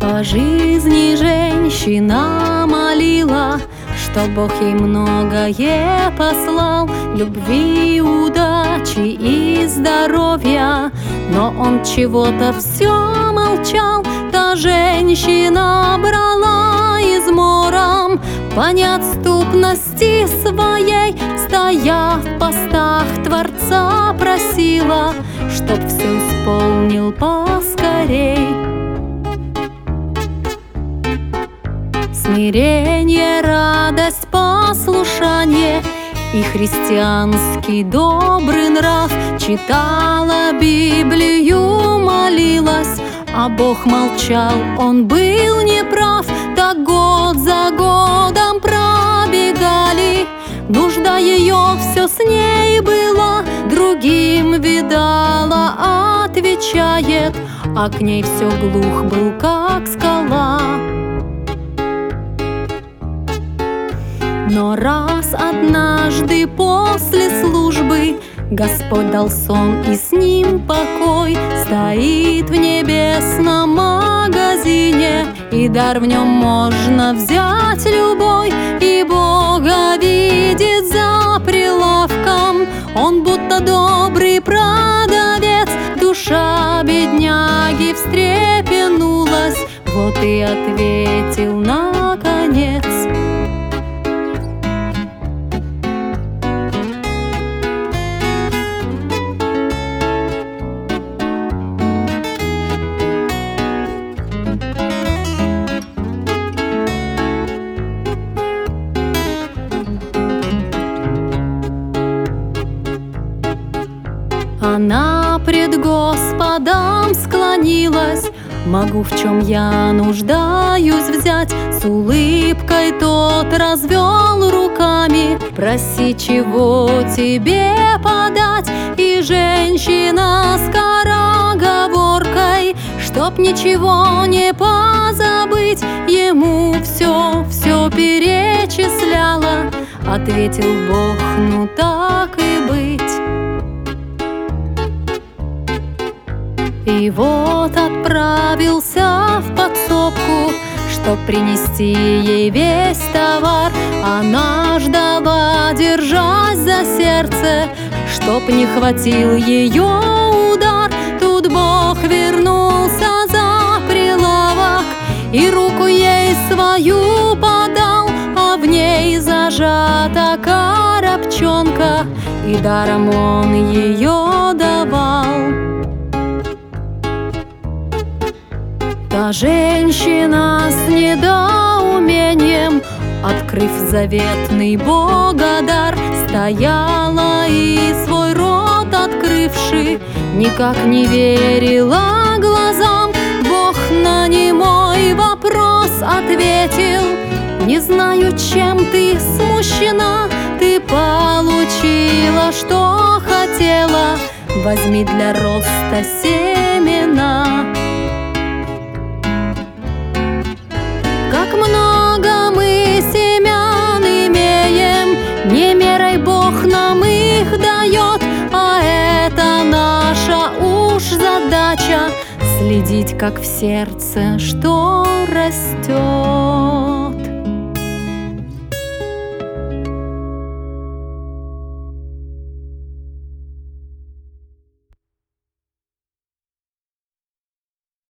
По жизни женщина молила, что Бог ей многое послал, любви, удачи и здоровья, но он чего-то все молчал. Та женщина брала измором по неотступности своей, стоя в постах Творца, просила, чтоб все исполнил поскорей. Смирение, радость, послушание и христианский добрый нрав. Читала Библию, молилась, а Бог молчал, он был неправ. Так год за годом пробегали, нужда ее все с ней была, другим видала, отвечает, а к ней все глух был, как скала. Но раз однажды после службы Господь дал сон и с ним покой, стоит в небесном магазине, и дар в нем можно взять любой, и Бога видит за прилавком, он будто добрый продавец. Душа бедняги встрепенулась, вот и ответил наконец. Она пред Господом склонилась, могу, в чем я нуждаюсь, взять. С улыбкой тот развел руками, проси, чего тебе подать. И женщина скороговоркой, чтоб ничего не позабыть, ему все перечисляла. Ответил Бог: ну так и быть. И вот отправился в подсобку, чтоб принести ей весь товар. Она ждала, держась за сердце, чтоб не хватил ее удар. Тут Бог вернулся за прилавок и руку ей свою подал, а в ней зажата коробчонка, и даром он ее давал. Та женщина с недоумением, открыв заветный Бога-дар, стояла и свой рот открывши, никак не верила глазам. Бог на немой вопрос ответил: не знаю, чем ты смущена, ты получила, что хотела, возьми для роста семена. Как много мы семян имеем, не мерой Бог нам их дает, а это наша уж задача — следить, как в сердце что